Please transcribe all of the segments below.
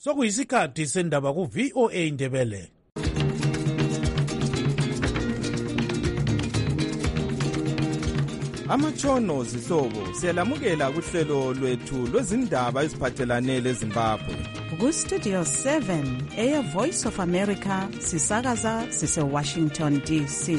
Sokuyisikhathi sendaba ku VOA Indebele. Amatshono zihlobo siyalamukela kuhlelo lwethu lwezindaba eziphathelane leZimbabwe. Ku Studio 7 Air Voice of America sisakaza sise Washington DC.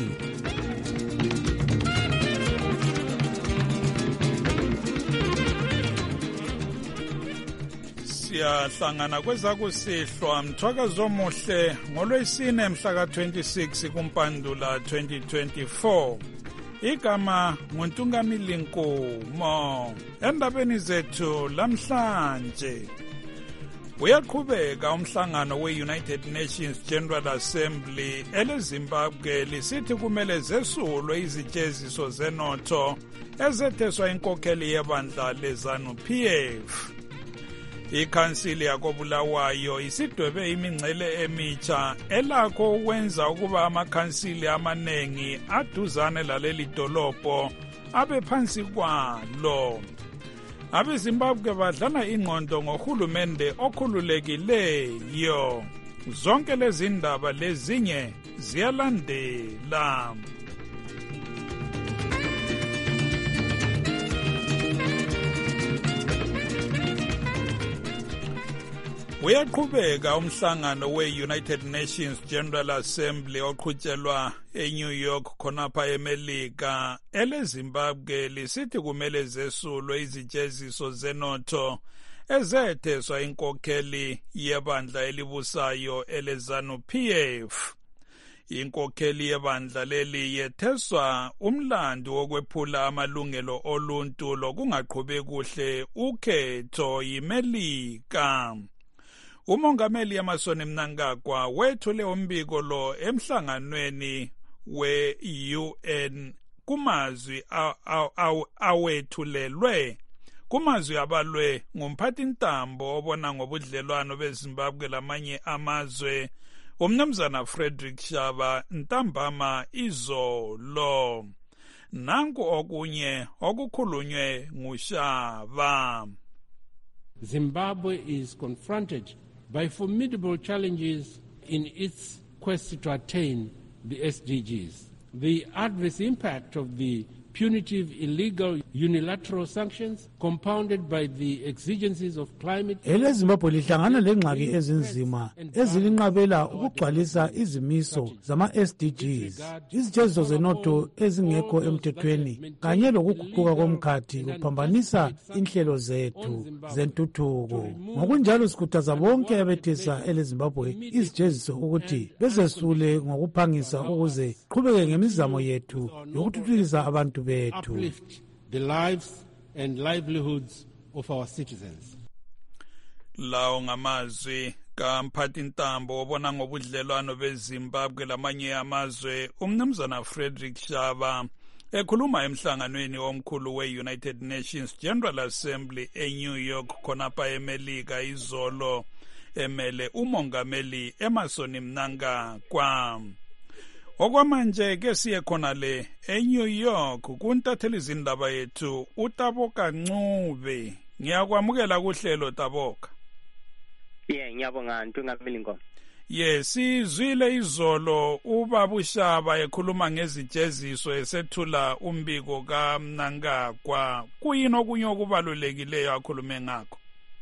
Siyahlangana kwezakusihlwa mthwakazo omuhle ngolwesine mhla ka-26 kuMpandula 2024. Igama nguNtungamili Nkomo. Endabeni zethu lamhlanje uyaqhubeka umhlangano we-United Nations General Assembly eleZimbabwe lisithi kumele zesulwe iziteziso zenotho ezetheswa inkokheli yebandla leZANU-PF. Ikhansili yakoBulawayo isidwebe imingcele emitsha elakho ukwenza ukuba amakhansili amaningi aduzane laleli dolobho abe phansi kwalo. AbeZimbabwe badlala ingqondo ngohulumende okhululekileyo. Zonke lezi ndaba lezinye ziyalandela. Uyaqhubeka umhlangano we-United Nations General Assembly oqhutshelwa eNew York khonapha eMelika eleZimbabwe lisithi kumele zesulwe iziteziso zenotho ezetheswa inkokheli yebandla elibusayo eleZANU-PF. Inkokheli yebandla leli yetheswa umlando wokwephula amalungelo oluntu lokungaqhubi kuhle ukhetho yiMelika. Umongameli Emmerson Mnangagwa wethule umbiko lo emhlanganweni we-UN kumazwi awethulelwe kumazwi abalwe ngumphathintambo obona ngobudlelwano beZimbabwe lamanye amazwe uMnumzana Frederick Shaba ntambama izolo. Nanku okunye okukhulunywe nguShaba. Zimbabwe is confronted by formidable challenges in its quest to attain the SDGs. The adverse impact of the punitive, illegal, unilateral sanctions compounded by the exigencies of climate. EleZimbabwe lihlangana lengxaki ezinzima ezilinqabela ukugcwalisa izimiso zama-SDGs, iziteziso zenotho ezingekho emthethweni kanye lokuguquka komkhathi kuphambanisa inhlelo zethu zentuthuko. Ngokunjalo sikhuthaza bonke abethesa eleZimbabwe iziteziso ukuthi bezesule ngokuphangisa ukuze qhubeke ngemizamo yethu yokuthuthukisa abantu bethu. Uplift the lives and livelihoods of our citizens. Lawo ngamazwi kamphathintambo obona ngobudlelwano beZimbabwe lamanye amazwe uMnumzana Frederick Shaba ekhuluma emhlanganweni omkhulu we-United Nations General Assembly eNew York khonapha eMelika izolo emele umongameli Emmerson Mnangagwa. Okwamanje ke siye khona le eNew York kuntatheli izindaba yethu uTaboka Ncube. Ngiyakwamukela kuhlelo Taboka. Ngiyabonga Ntungamili Nkomo. Sizwile izolo ubaba uShaba ekhuluma ngeziteziso esethula umbiko kaMnangagwa. Kuyini okunye okubalulekileyo akhulume ngakho?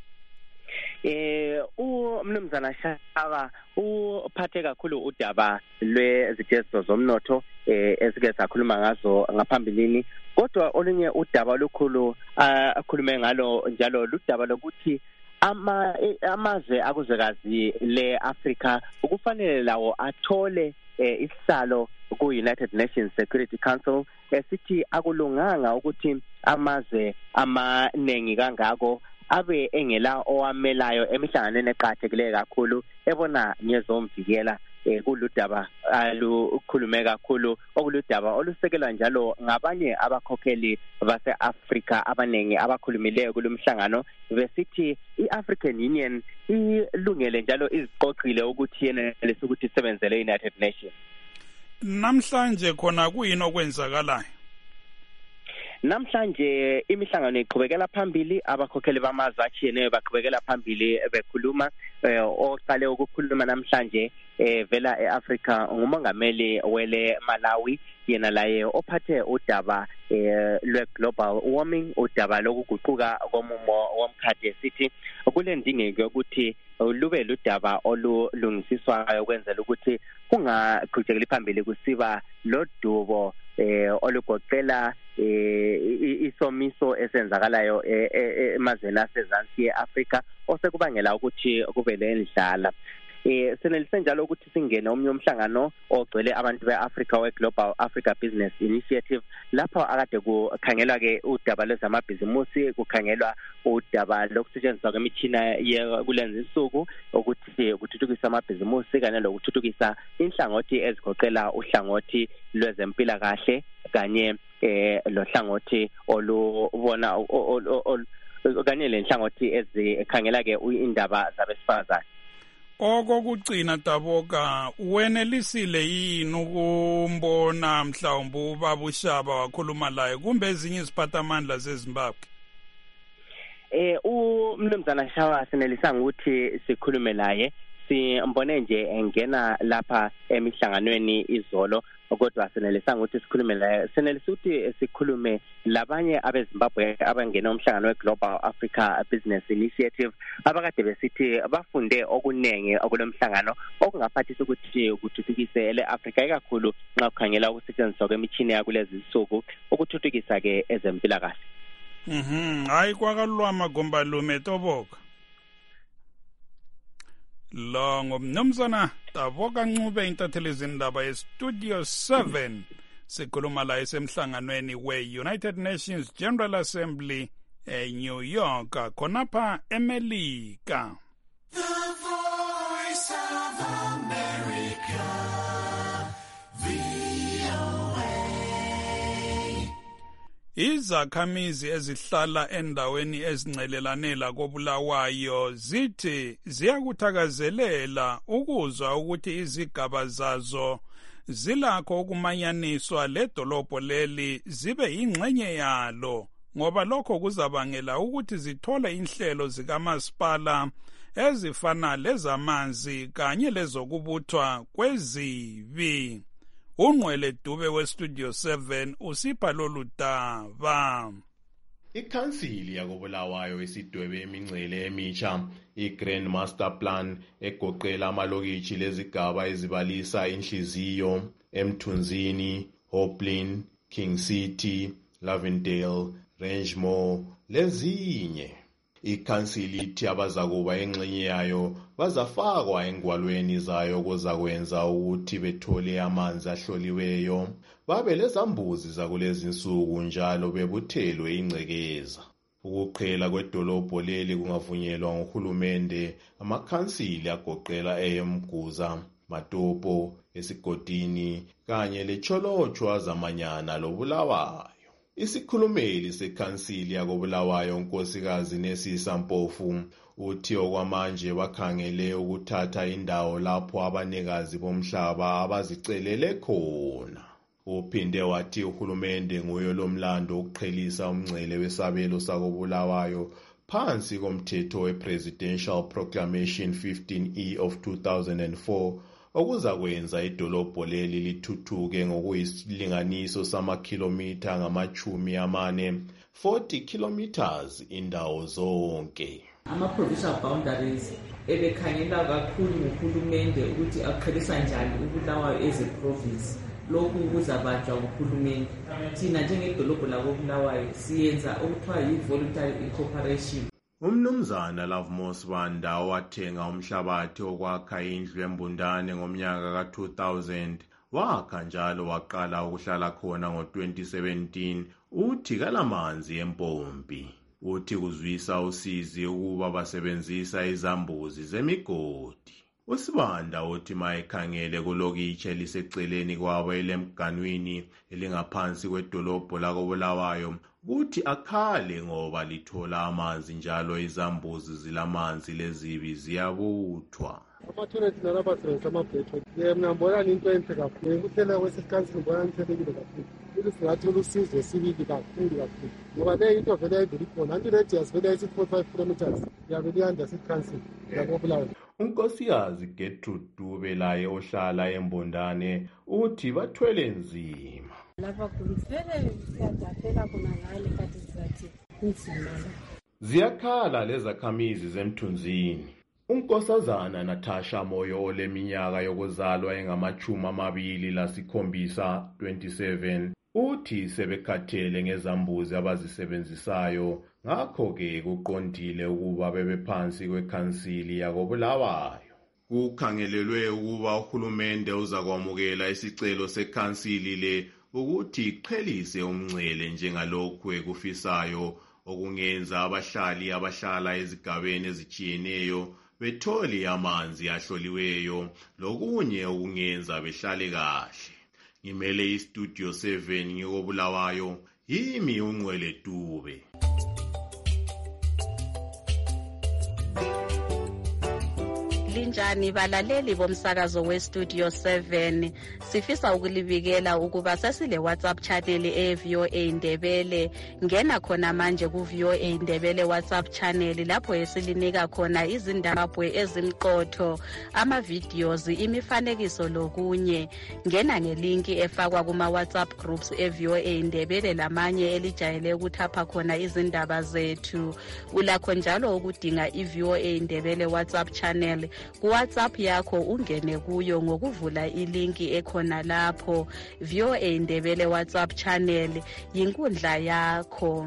Umnumzana Shaba uphathe kakhulu udaba lweziteziso zomnotho esike sakhuluma ngazo ngaphambilini, kodwa olunye udaba olukhulu akhulume ngalo njalo ludaba lokuthi amazwe akuzwekazi le-Afrika ukufanele lawo athole isihlalo ku-United Nations Security Council. Sithi akulunganga ukuthi amazwe amaningi kangako abe engela owamelayo emihlanganweni eqhathekile kakhulu ebona ngezomvikela kuludaba alukhulume kakhulu okuludaba olusekelwa njalo ngabanye abakhokheli base-Afrika abaningi abakhulumileyo kulumhlangano besithi i-African Union ilungele njalo iziqoqile ukuthi yena lesukuthi isebenzele United Nations. Namhlanje khona kuyini okwenzakalayo? namhlanje imihlangano iqhubekela phambili, abakhokheli bamazwe atshiyeneyo baqhubekela phambili bekhuluma. Oqale ukukhuluma namhlanje vela eAfrica ngumongameli wele Malawi, yena laye ophathe udaba lwe-global warming, udaba lokuguquka komumo womkhathi esithi kulendingeko ukuthi lube ludaba olulungisiswayo ukwenzela ukuthi kungaqhubekeli phambili kusiba lodubo olugoqela isomiso esenzakalayo emazweni asezansi eAfrica osekubangela ukuthi kube lendlala. Senelise njalo ukuthi singene omnye umhlangano ogcwele abantu beAfrica we-Global Africa Business Initiative, lapho akade kukhangelwa ke udaba lwezamabhizimusi, kukhangelwa udaba lokusetshenziswa kwemitshina kulenza insuku ukuthi kuthuthukisa amabhizimusi kanye lokuthuthukisa inhlangothi ezigoqela uhlangothi lwezempilakahle kanye lohlangothi olubona kanye lenhlangothi ezikhangela ke indaba zabesifazane. Okokugcina Taboka, wenelisile yini ukumbona mhlawumbe ubaba uShaba wakhuluma laye kumbe ezinye iziphathamandla zeZimbabwe? Umnumzana Shaba sinelisanga ukuthi sikhulume laye, simbone nje engena lapha emihlanganweni izolo, kodwa sinelisanga ukuthi sikhulume laye. Sinelisa ukuthi sikhulume labanye abeZimbabwe abangena umhlangano weGlobal Africa Business Initiative abakade besithi bafunde okunenge okulomhlangano okungaphathisa ukuthi kuthuthukise ele-Africa ikakhulu nxa kukhangela ukusetshenziswa kwemitshini yakulezi insuku ukuthuthukisa ke ezempilakahle. Hayi kwakalwa magombalume Toboka. Lo ngumnumzana Taboka Ncube intatheli izindaba yeStudio 7 sikhuluma la esemhlanganweni we-United Nations General Assembly eNew York khonapha eMelika. The Voice of America, VOA. Izakhamizi ezihlala endaweni ezincelelane koBulawayo zithi ziyakuthakazelela ukuzwa ukuthi izigaba zazo zilakho ukumanyaniswa ledolobho leli zibe yingxenye yalo, ngoba lokho kuzabangela ukuthi zithole inhlelo zikamasipala ezifana lezamanzi kanye lezokubuthwa kwezibi. Unqwele Dube weStudio 7 usipha lolu daba. Ikhansili yakoBulawayo isidwebe imincele emitsha iGrand Master Plan egoqela amalokitshi lezigaba ezibalisa Inhliziyo, Emthunzini, Hoplin, King City, Lavendale, Rangemore lezinye. Ikhansili ithi abazakuba engxenye yayo bazafakwa engwalweni zayo kuzakwenza ukuthi bethole amanzi ahloliweyo, babe lezambuzi zakulezi insuku njalo bebuthelwe ingcekeza. Ukuqhela kwedolobho leli kungavunyelwa nguhulumende. Amakhansili agoqela eMguza, Matopo, Esigodini kanye leCholochwa zamanyana loBulawayo. Isikhulumeli sekhansili yakoBulawayo unkosikazi Nesisa Mpofu uthi okwamanje bakhangele ukuthatha indawo lapho abanikazi bomhlaba abazicelele khona. Uphinde wathi uhulumende nguye lomlando ukuqhelisa umngcele wesabelo sakoBulawayo phansi komthetho wePresidential Proclamation 15E of 2004 okuzakwenza idolobho leli lithuthuke ngokuyisilinganiso samakhilomitha ngama-40 kilometers indawo zonke. Ama-provincial boundaries ebekhangela kakhulu nguhulumende ukuthi aqhelisa njani uBulawayo as a province. Lokhu kuzabanjwa nguhulumende. Thina njengedolobho lakoBulawayo siyenza okuthiwa yi-voluntary incorporation. Umnumzana Lavmos Banda wathenga umhlabathi okwakha indlu embundane ngomnyaka ka-2000 wakha njalo waqala ukuhlala khona ngo-2017. Uthi kalamanzi empompi. Uthi kuzwisa usizi ukuba basebenzisa izambuzi zemigodi. Usibanda uthi mayekhangele kulokitshi eliseceleni kwabo elemganwini elingaphansi kwedolobho lakoBulawayo kuthi akhale ngoba lithola amanzi njalo izambuzi zilamanzi lezibi ziyabuthwa. Ama-toilet nalapha sebenzisa amabhethro. Mina ngibona into enhle kakhulu. Ukuthela kwesikansini ngibona nithelekile kakhulu. ukuthi singathola usizo esibili kakhulu ngoba le into vele ayiveli khona anti-radius vele ayisithi 45 kilometers yabe liyanda sithi-council yakobulawayo. unkosikazi Gertrude Dube laye ohlala eMbondane uthi bathwele nzima. Lapha kumvele siyadaphela khona ngale kathi sizathi inzima. Ziyakhala lezakhamizi zemthunzini. Unkosazana Natasha Moyo oleminyaka yokuzalwa engama-27 27 uthi sebekhathele ngezambuzi abazisebenzisayo, ngakho-ke kuqondile ukuba bebephansi kwekhansili yakobulawayo. Kukhangelelwe ukuba uhulumende uzakwamukela isicelo sekhansili le ukuthi iqhelise umngcele njengalokhu ekufisayo, okungenza abahlali abahlala ezigabeni ezitshiyeneyo bethole amanzi ahloliweyo, lokunye okungenza behlale kahle. Ngimele istudio 7 ngikobulawayo, yimi uNgcwele Dube. Linjani balaleli bomsakazo westudio 7, sifisa ukulibikela ukuba sesile WhatsApp channel eVOA Ndebele. Ngena khona manje ku VOA Ndebele WhatsApp channel lapho esilinika khona izindaba ezimqotho, ama videos, imifanekiso lokunye. Ngena ngelinki efakwa kuma WhatsApp groups eVOA Ndebele lamanye elijayele ukuthapha khona izindaba zethu. Ulakho njalo ukudinga iVOA Ndebele WhatsApp channel WhatsApp yakho, ungene kuyo ngokuvula ilinki ekhona lapho. VOA Ndebele WhatsApp channel yinkundla yakho.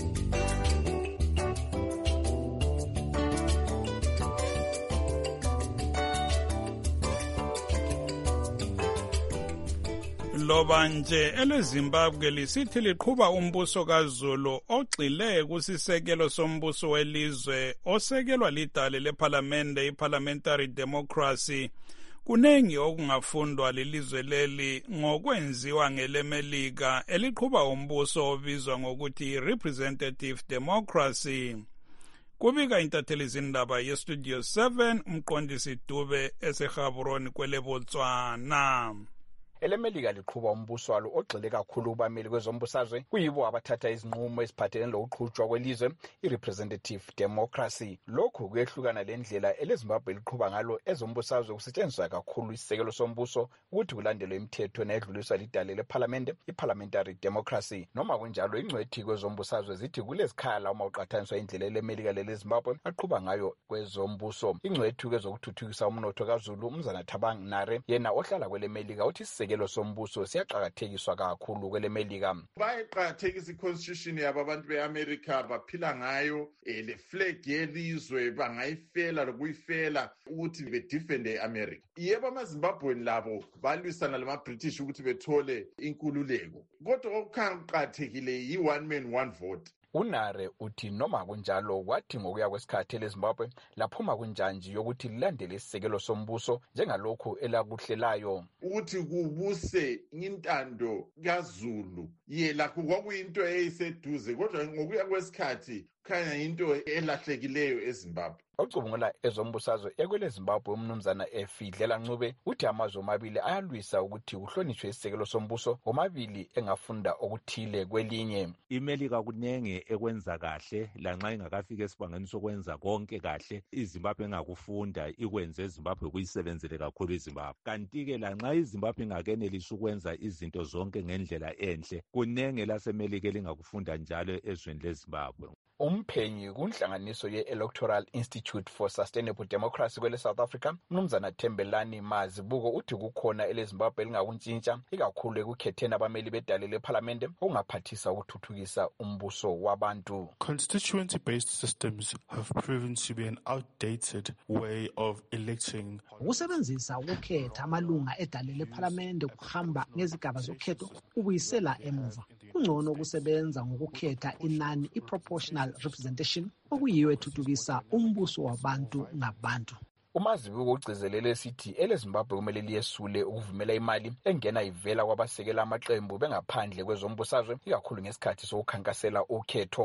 Loba nje eleZimbabwe lisithi liqhuba umbuso kaZulu ogxile kusisekelo sombuso welizwe osekelwa lidale leParliamente, iParliamentary Democracy, kunengi okungafundwa lilizwe leli ngokwenziwa ngeleMelika eliqhuba umbuso obizwa ngokuthi Representative Democracy. Kubika intatheli zindaba yestudio 7 umqondisi Dube eseGaborone kweleBotswana. eleMelika liqhuba umbuso walo ogxile kakhulu kubameli kwezombusazwe, kuyibo abathatha izinqumo eziphathelene lokuqhutshwa kwelizwe, i-representative democracy. Lokhu kuyehlukana lendlela eleZimbabwe liqhuba ngalo ezombusazwe kusetshenziswa kakhulu isisekelo sombuso ukuthi kulandelwe imithetho nedluliswa lidale leParliamente, i-parliamentary democracy. Noma kunjalo ingcwethi kwezombusazwe zithi kulezikhala uma uqhathaniswa indlela eleMelika leleZimbabwe aqhuba ngayo kwezombuso. Ingcwethi kwezokuthuthukisa umnotho kaZulu uMzana Thabang Nare yena ohlala kweleMelika uthi isekelo sombuso siyaqhakathekiswa kakhulu kweleMelika. Bayiqhakathekisa iconstitution yabo abantu beAmerica baphila ngayo, le flag yelizwe bangayifela lokuyifela ukuthi bedefende iAmerica. Yebo amaZimbabweni labo balwisana lama-British ukuthi bethole inkululeko, kodwa okuqakathekile yi-one man one vote. Unare uthi noma kunjalo kwathi ngokuya kwesikhathi eleZimbabwe laphuma kunjanji yokuthi lilandele isisekelo sombuso njengalokhu elakuhlelayo ukuthi kubuse intando kaZulu yela kwakuyinto eyiseduze, kodwa ngokuya kwesikhathi khanya into elahlekileyo eZimbabwe. Ocubungula ezombusazwe ekweleZimbabwe umnumzana Efidlela Ncube uthi amazwe amabili ayalwisa ukuthi kuhlonishwe isisekelo sombuso, omabili engafunda okuthile kwelinye. iMelika kunenge ekwenza kahle lanxa ingakafika esibangeni sokwenza konke kahle. iZimbabwe engakufunda ikwenze eZimbabwe kuyisebenzele kakhulu iZimbabwe. Kanti-ke lanxa iZimbabwe ingakenelisa ukwenza izinto zonke ngendlela enhle, kunenge laseMelika elingakufunda njalo ezweni leZimbabwe. Umphenyi kunhlanganiso ye-Electoral Institute for Sustainable Democracy kwele South Africa, umnumzana Thembelani Mazibuko uthi kukhona eleZimbabwe elingakuntshintsha ikakhulu ekukhetheni abameli bedale leParliamente okungaphathisa ukuthuthukisa umbuso wabantu. Constituency-based systems have proven to be an outdated way of electing. Ukusebenzisa ukukhetha amalunga edale leParliamente kuhamba ngezigaba zokhetho ubuyisela emuva. Kungcono kusebenza ngokukhetha inani i-proportional representation okuyiyo ethuthukisa umbuso wabantu ngabantu. uMazibuko ugcizelele esithi eleZimbabwe kumele liyesule ukuvumela imali engena ivela kwabasekela amaqembu bengaphandle kwezombusazwe ikakhulu ngesikhathi sokukhankasela ukhetho.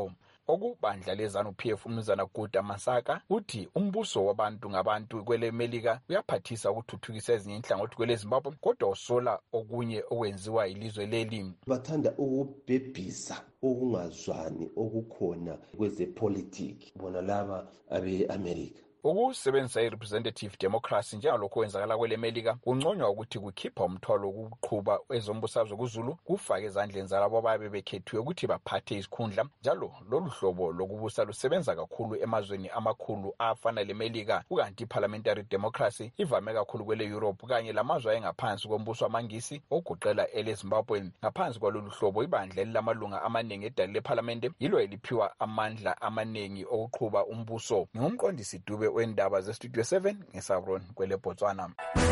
okubandla leZANU-PF uMnumzana Guta Masaka uthi umbuso wabantu ngabantu kwele Melika uyaphathisa ukuthuthukisa ezinye inhlangothi kwele Zimbabwe kodwa usola okunye okwenziwa ilizwe leli. Bathanda ukubhebhisa ukungazwani okukhona kwezepolitiki bona laba abe-America. Ukusebenzisa i-representative democracy njengalokho kwenzakala kwele Melika kunconywa ukuthi kukhipha umthwalo wokuqhuba ezombusazwe kuZulu kufake ezandleni zalabo ababe bekhethiwe ukuthi baphathe isikhundla. Njalo lolu hlobo lokubusa lusebenza kakhulu emazweni amakhulu afana leMelika, ukanti parliamentary democracy ivame kakhulu kwele Europe kanye lamazwe ayengaphansi kombuso wamangisi ogoqela eleZimbabwe. Ngaphansi kwalolu hlobo ibandla elilamalunga amaningi edali leParliament yilo eliphiwa amandla amaningi okuqhuba umbuso. Ngumqondisi Dube wendaba zeStudio 7 ngeSavron kwele Botswana.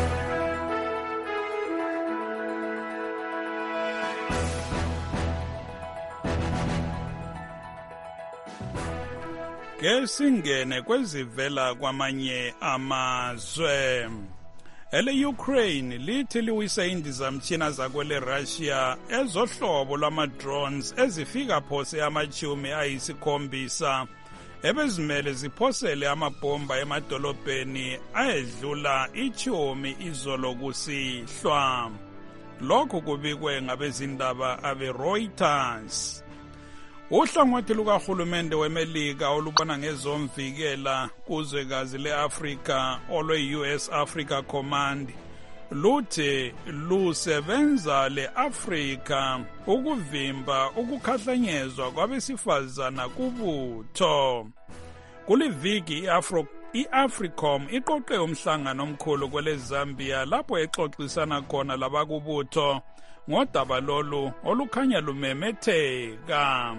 Kesingene kwezivela kwamanye amazwe. Ele-Ukraine lithi liwise indizamtshina zakwele Russia ezohlobo lwama-drones ezifika phose amachumi ayisikhombisa ebezimele ziphosele amabhomba emadolobheni ayedlula ichumi izolo kusihlwa. Lokhu kubikwe ngabezindaba abe-Reuters. Uhlangothi lukahulumende weMelika olubona ngezomvikela kuzwekazi le-Afrika olwe-US Africa Command luthi lusebenza le-Afrika ukuvimba ukukhahlanyezwa kwabesifazana kubutho. Kuliviki i-Africom iqoqe umhlangano omkhulu kwele Zambia lapho exoxisana khona labakubutho ngodaba lolu olukhanya lumemetheka.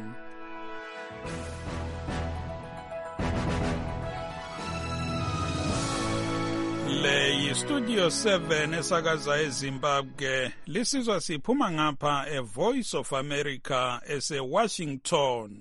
Le yiStudio 7 esakaza eZimbabwe lisizwa siphuma ngapha eVoice of America ese-Washington.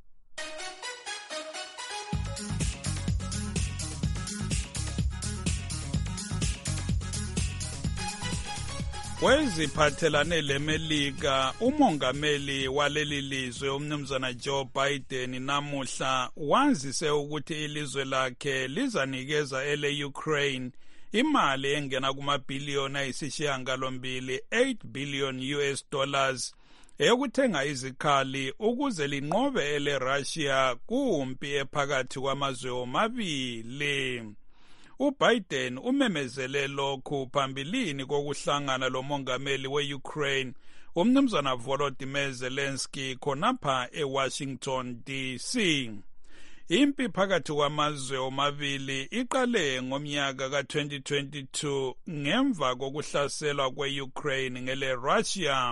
Kweziphathelane leMelika, umongameli waleli lizwe uMnumzana Joe Biden namuhla wazise ukuthi ilizwe lakhe lizanikeza ele-Ukraine imali engena kumabhiliyoni ayisishiyagalombili $8 billion eyokuthenga izikhali ukuze linqobe ele-Russia kumpi ephakathi kwamazwe omabili. uBiden umemezele lokhu phambilini kokuhlangana lomongameli we-Ukraine uMnumzana Volodymyr Zelensky khonapha eWashington DC. Impi phakathi kwamazwe omabili iqale ngomnyaka ka-2022 ngemva kokuhlaselwa kwe-Ukraine ngele-Russia.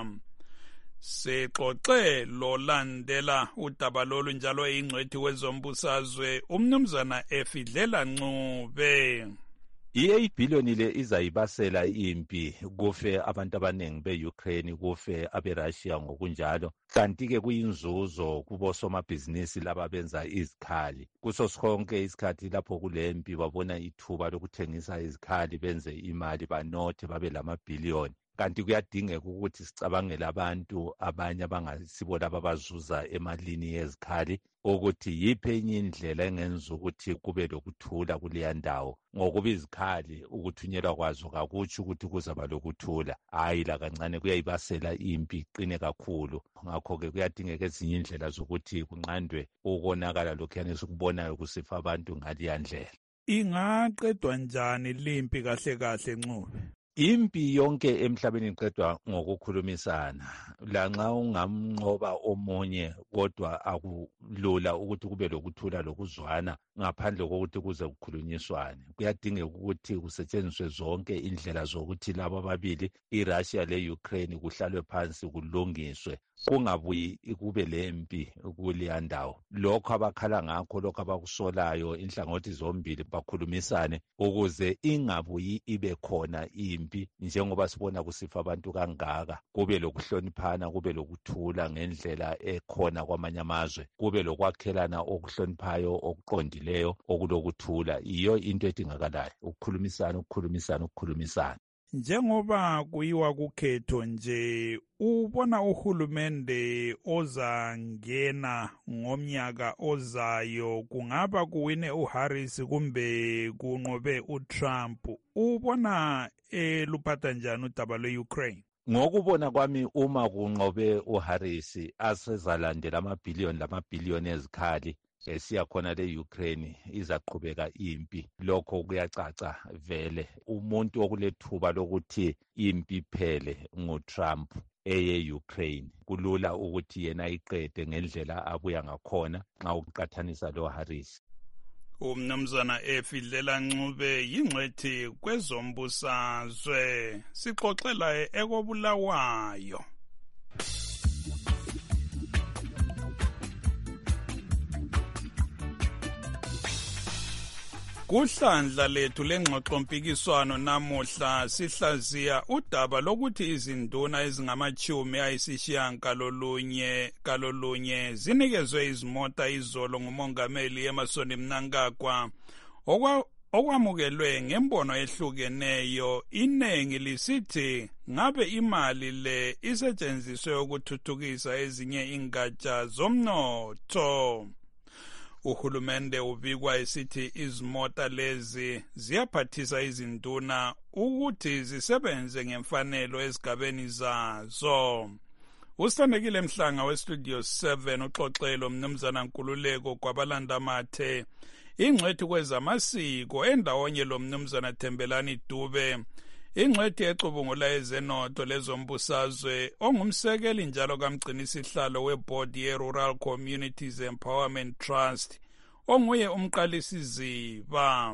Sexoxe lolandela udaba lolu njalo ingcwethi wezombusazwe uMnumzana Efidlela Ncube. I-8 billion le izayibasela impi kufe abantu abanengi be-Ukraine kufe abe-Russia ngokunjalo kanti-ke kuyinzuzo kubosomabhizinisi laba benza izikhali kuso sonke isikhathi lapho kulempi babona ithuba lokuthengisa izikhali benze imali banothe babe lamabhiliyoni. Kanti kuyadingeka ukuthi sicabangele abantu abanye abangasibo laba abazuza emalini yezikhali ukuthi yiphi enye indlela engenza ukuthi kube lokuthula kuleya ndawo ngokuba izikhali ukuthunyelwa kwazo kakutsho ukuthi kuzaba lokuthula hayi la kancane kuyayibasela impi iqine kakhulu. Ngakho-ke kuyadingeka ezinye indlela zokuthi kunqandwe ukonakala lokhuyana esikubonayo kusifa abantu ngaleya ndlela. Ingaqedwa njani limpi kahle kahle Ncube? Impi yonke emhlabeni iqedwa ngokukhulumisana. Lanxa ungamnqoba omunye kodwa akulula ukuthi kube lokuthula lokuzwana ngaphandle kokuthi kuze kukhulunyiswane. Kuyadingeka ukuthi kusetshenziswe zonke indlela zokuthi labo ababili iRussia le-Ukraine kuhlalwe phansi kulungiswe. Kungabuyi kube lempi kuleya ndawo. Lokho abakhala ngakho lokho abakusolayo inhlangothi zombili bakhulumisane ukuze ingabuyi ibe khona impi njengoba sibona kusifa abantu kangaka. Kube lokuhloniphana, kube lokuthula ngendlela ekhona kwamanye amazwe, kube lokwakhelana okuhloniphayo okuqondileyo okulokuthula. Iyo into edingakalayo ukukhulumisana. Njengoba kuyiwa kukhetho nje, ubona uhulumende ozangena ngomnyaka ozayo kungaba kuwine uHarris kumbe kunqobe uTrump. Ubona luphatha njani udaba lwe-Ukraine? Ngokubona kwami uma kunqobe uHarris asezalandela amabhiliyoni ezikhali esiya khona le-Ukraine izaqhubeka impi. Lokho kuyacaca vele. Umuntu okulethuba lokuthi impi iphele nguTrump eye-Ukraine. Kulula ukuthi yena iqede ngendlela abuya ngakhona nxa ukuqathanisa lo-Harris. Umnumzana Efidlela Ncube yingcwethi kwezombusazwe. Sixoxela ekobulawayo. Kuhlandla lethu lengxoxo mpikiswano namuhla sihlaziya udaba lokuthi izinduna ezingama-90 zinikezwe izimota izolo ngumongameli Emmerson Mnangagwa okwamukelwe ngembono ehlukeneyo. Iningi lisithi ngabe imali le isetshenziswe ukuthuthukisa ezinye ingatsha zomnotho. Uhulumende ubikwa esithi izimota lezi ziyaphathisa izinduna ukuthi zisebenze ngemfanelo ezigabeni zazo. Usithandekile Mhlanga westudio 7 uxoxelo mnumzana Nkululeko kwabalandamathe ingcwethi kwezamasiko endawonye lo mnumzana Thembelani Dube ingcwethi ecubungula ezenotho lezombusazwe ongumsekeli njalo kamgcinisihlalo weboard ye-Rural Communities Empowerment Trust onguye umqalisiziba.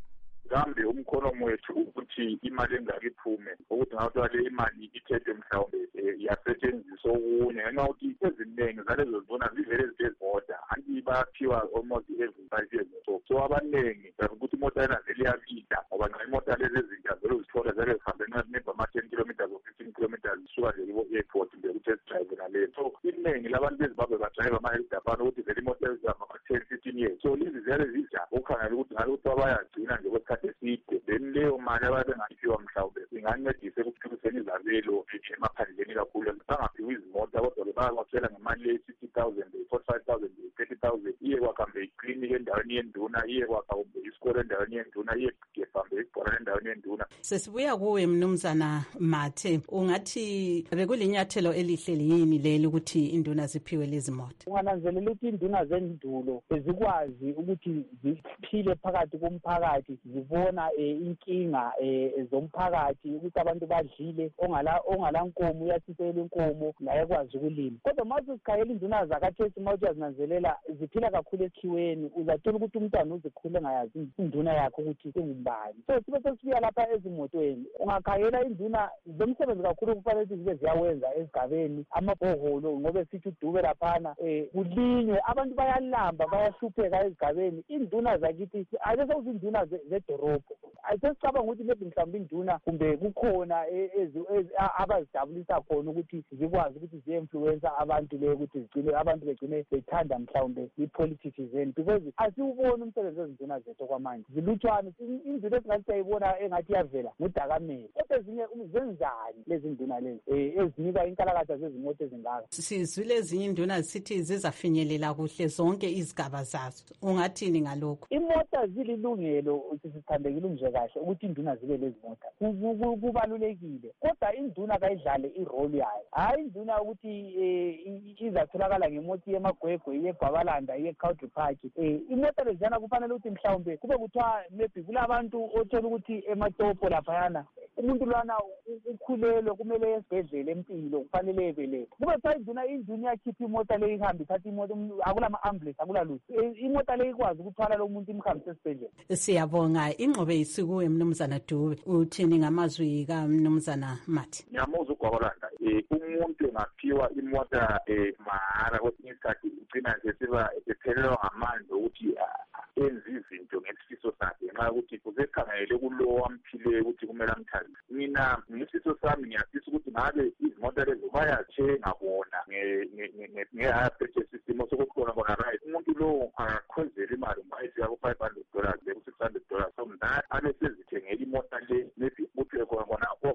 Kambe umkhono wethu ukuthi imali engaki iphume ukuthi ngathi le imali ithethe mhlawumbe yasetshenziswa okunye ngenxa ukuthi eziningi zalezo zona zivele zizodwa anti baphiwa almost every 5 years so abaningi ukuthi imoto yena vele iyabida ngoba nxa imoto lezi ezintsha vele uzithola zake zihambe ngemva ama-10 kilometers or 15 kilometers zisuka nje ku-airport mbe ukuthi ezidrayive naleyo so iningi labantu bezimbabwe badrayiva ama-helicopter ukuthi vele imoto ezizama ama-10 15 years so lezi ziyale zija ukukhangela ukuthi ngalukuthi bayagcina nje kwesikhathi eside then leyo mali ababe ngayiphiwa mhlawumbe ingancedisa ekuthuthukiseni izabelo emaphandleni kakhulu bangaphiwa izimota kodwa bebakwatshela ngemali ye-60,000 45,000 30,000 iye kwakhambe ikliniki endaweni yenduna iye kwakhambe isikole endaweni yenduna iye gebhambe ibhola endaweni yenduna. Sesibuya kuwe mnumzana Mathe, ungathi bekulinyathelo elihle yini leli ukuthi induna ziphiwe lezi moto? Ungananzelela ukuthi induna zendulo zikwazi ukuthi ziphile phakathi komphakathi zibona inkinga zomphakathi ukuthi abantu badlile ongala nkomo uyasisela inkomo naye kwazi ukulima. Kodwa manje sikhayela induna zakathesi manje uyazinanzelela ziphila kakhulu ekhiweni uzathola ukuthi umntwana uzikhule ngayazi induna yakhe ukuthi ingubani. So sibe sesibuya lapha ezimotweni ungakhayela induna zomsebenzi kakhulu kufanele ukuthi zibe ziyawenza ezigabeni amabhoholo ngoba sithi udube laphana kulinywe abantu bayalamba bayahlupheka ezigabeni. Induna zakithi ake sokuzinduna zedorobho ayisesicabanga ukuthi maybe mhlawumbe induna kumbe kukhona abazijabulisa khona ukuthi zikwazi ukuthi ziye-influencer abantu le ukuthi zigcine abantu begcine bethanda mhlawumbe i-politics zeni because asiwuboni umsebenzi wezinduna zethu kwamanje zilutshwane. Indlela esingathi siyayibona engathi iyavela ngudakamele kodwa ezinye zenzani lezi nduna lezi ezinika inkalakatha zezimoto ezingaka. Sizwile ezinye induna zisithi zizafinyelela kuhle zonke izigaba zazo, ungathini ngalokho? Imota zililungelo sisithandekile nje kahle ukuthi induna zibe lezi mota kubalulekile kodwa induna kayidlale irole yayo hayi induna ukuthi izatholakala ngemoto yemagwegwe yebhabalanda ye-Country Park. Imota leziyana kufanele ukuthi mhlawumbe kube kuthiwa maybe kulabantu othola ukuthi ematopo laphayana umuntu lwana ukhulelwe kumele esibhedlela empilo kufanele ebelele kube kuthiwa induna iyakhipha imota le ihambe ithatha imoto akulama-ambulance akulalutho imota le ikwazi ukuthwala lo muntu imhambise esibhedlela. Siyabonga ingxobe isikuwe mnumzana Dube, uthini ngamazwi kamnumzana Mathi? Ngiyamuzwa uGwabalanda umuntu engaphiwa imota mahara kwesinye isikhathi ugcina nje siba ephelelwa ngamandla ukuthi enze izinto ngesifiso sakhe ngenxa yokuthi usekhangele kulowo amphileyo ukuthi kumele amthathe. Mina ngesifiso sami ngiyafisa ukuthi ngabe izimota lezo bayathenga bona nge-hire purchase system osokukhona bona right umuntu lowo angakhwezela imali mayifika ku-$500 ku-$600 so mna abe sezithengela imota le maybe kuthiwe khona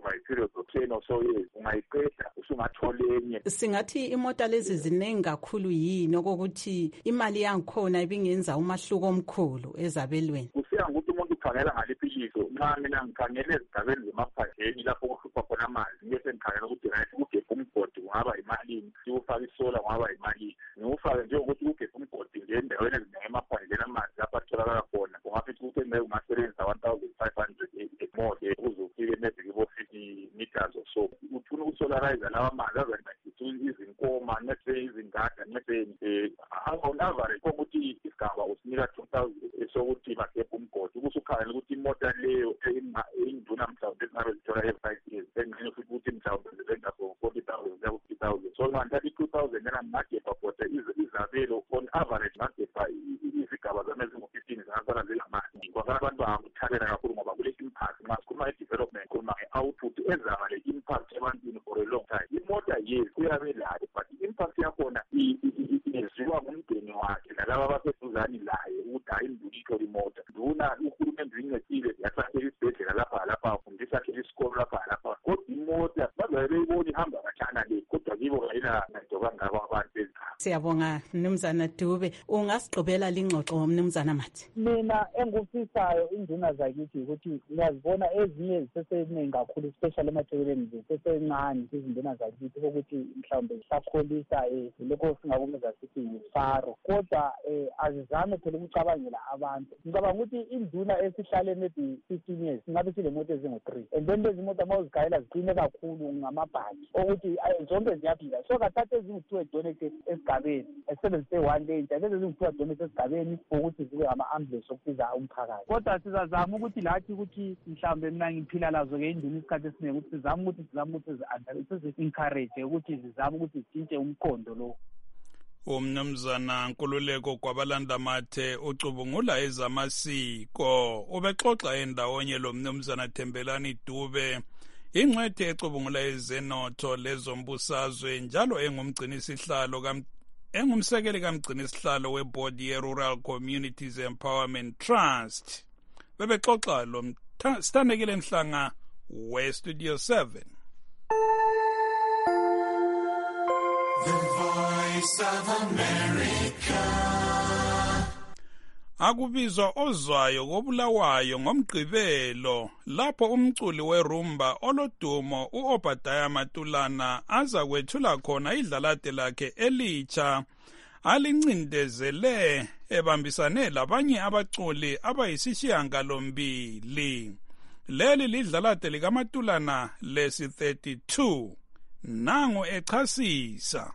so yes ungayiqeda usungathola enye. Singathi imota lezi zinengi kakhulu yini okokuthi imali yangikhona ibingenza umahluko omkhulu ezabelweni? Kusiya ngokuthi umuntu ukhangela ngaliphi ilizwe. Nxa mina ngikhangele ezigabeni zemaphandleni lapho kuhlupha khona amanzi ngiyese ngikhangela ukuthi right ukugebha umgodi kungaba yimalini, siwufaka isola kungaba yimalini. Ngiwufake njengokuthi ukugebha umgodi ngendaweni ezinenge emaphandleni amanzi lapho atholakala khona kungafithi ukuthi ungasebenzisa 1,500 more uzofike maybe kibo 50 meters or so. Ufuna ukusolarize lawa amanzi azakuthi izinkoma nese izingada nese on average ukuthi isigaba usinika 2,000 sokuthi bagebha umgodi. Ukusukhangela ukuthi imota leyo induna mhlawumbe esingabe zithola e5 years engxenye futhi ukuthi mhlawumbe zizenza for 40,000 ya 50,000. So nganthathi 2,000 yena ngagebha kodwa izabelo on average ngagebha izigaba zamezingu-15 zingasala zilamanzi. Kwakala abantu bangakuthathela kakhulu ngoba kule impact nxa sikhuluma nge-development khuluma nge-output ezaba le impact ebantwini for a long time. Imota yes kuyabe layo but i-impact yakhona yenziwa ngumndeni wakhe nalaba abaseduzane laye ukuthi hayi induna ithole imota. Nduna uhulumende uyincedile yasakhela isibhedlela lapha afundisa akhela isikolo lapha kodwa imota bazabe beyibona ihamba kathana le kodwa kibo ayila nto kangako abantu bezikhathi. Siyabonga Mnumzana Dube. Ungasigqibela lingxoxo Mnumzana Mathi? Mina engikufisayo induna zakithi ukuthi ngiyazibona ezinye ziseseningi kakhulu especially emathekeleni zisesencane izinduna zakithi ukuthi mhlawumbe zisakholisa lokho singakumeza sithi yifaro kodwa azizame phela ukucabangela abantu. Ngicabanga ukuthi induna esihlale maybe 15 years singabe silemoto ezingu-3 and then lezi moto mawuzigayela ziqine kakhulu ngamabhaki ukuthi zonke ziyaphila. So kathathe ezingu-2 edonate esigabeni esebenzise 1 day njalo lezi ezingu-2 edonate esigabeni ukuthi zibe ama-ambulance okusiza umphakathi. Kodwa sizazama ukuthi lathi ukuthi mhlawumbe mina ngiphila lazo-ke induna isikhathi esiningi ukuthi sizame ukuthi sizi-encourage ukuthi zizame ukuthi zitshintshe umkhondo lo. Umnumzana Nkululeko Gwabalanda Mathe ucubungula ezamasiko ubexoxa endawonye lo mnumzana Thembelani Dube ingcwethe ecubungula ezenotho lezombusazwe njalo engumsekeli kamgcinisihlalo weboard ye-Rural Communities Empowerment Trust. Bebexoxa lo Sithandekile Mhlanga we-Studio 7. The Voice of America. Akubizwa ozwayo kobulawayo ngomgqibelo lapho umculi werumba olodumo uObadiah Matulana aza kwethula khona idlalade lakhe elitsha alincindezele ebambisane labanye abaculi abayisishiyangalombili. Leli lidlalade likaMatulana lesi 32 nangu echasisa.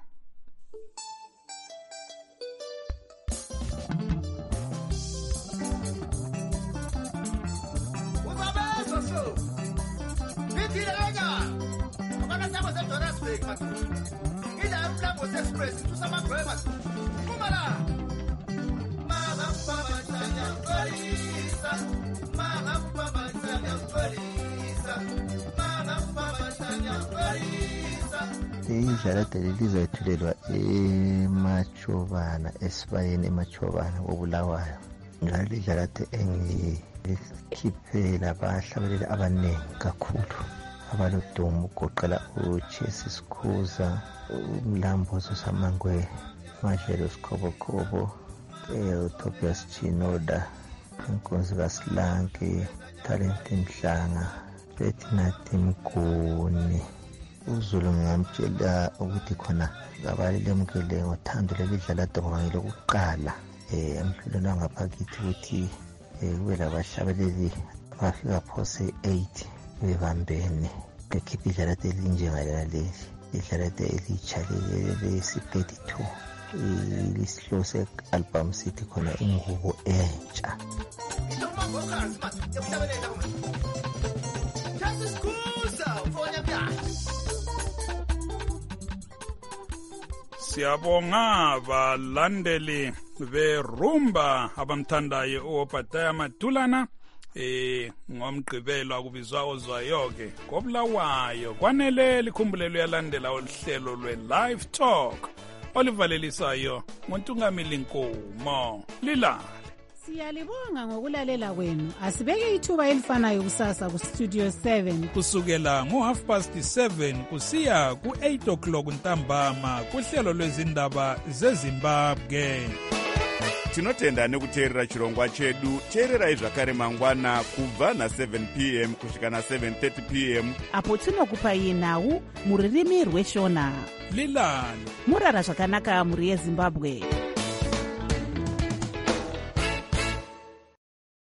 Idlalade lizoyethulelwa eMachobana esibayeni eMachobana kobulawayo njalo idlalade engikhiphela abahlabeleli abaningi kakhulu abalodumo ugoqela uChesi Sikhuza, uMlambozo Samangwe, Majelo Sikhobokobo, uTobias Chinoda, Inkonzo kaSilanke, Talent Mhlanga, Betinathi Mguni. Uzulu ngamtshela ukuthi khona abalemukele ngothando lelidlalade ngoba ngelokuqala emhlolweni wangaphakathi ukuthi kube labahlabeleli abafika phose 8 bebambene bekhipha idlalade elinjengalena leli idlalade elitsha lesi-32 lisihloko se-album sithi khona ingubo entsha. Siyabonga balandeli berumba abamthandayo uObadiah Matulana ngomgqibelo akubizwa ozwayo-ke kobulawayo kwanele likhumbulelo yalandela oluhlelo lwe-Live Talk olivalelisayo nguNtungamili Nkomo lilale. Siyalibonga ngokulalela kwenu. Asibeke ithuba elifanayo kusasa ku Studio 7 kusukela ngo7:30 kusiya ku8 ntambama kuhlelo lwezindaba zeZimbabwe. Tinotenda nekuteerera chirongwa chedu. Teererai zvakare mangwana kubva na7 p.m. kusvika na7:30 p.m. apo tinokupai nhau muririmi rweshona. Lilani murara zvakanaka muri yeZimbabwe.